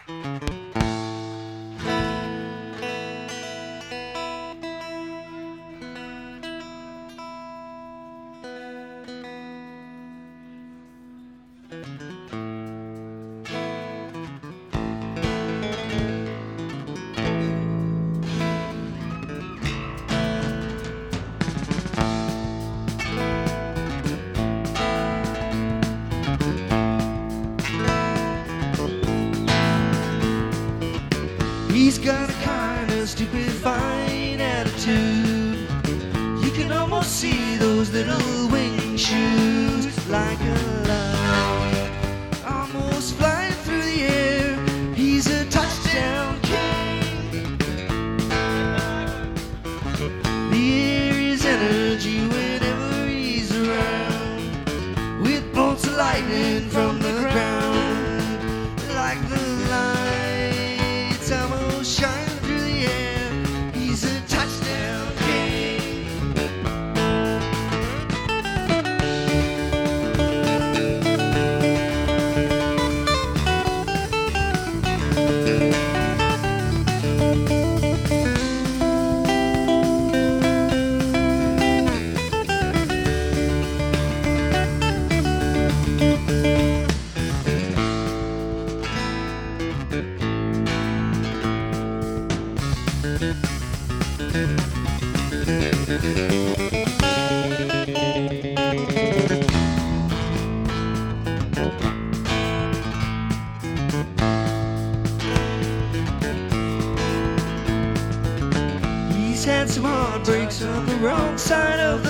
He's got a kind of stupid fine attitude. You can almost see those little wing shoes, like a light almost flying through the air. He's a touchdown king. The air is energy whenever he's around, with bolts of lightning from the ground, like the lights almost shine through the air. He's a touchdown king. He's had some heartbreaks on the wrong side of the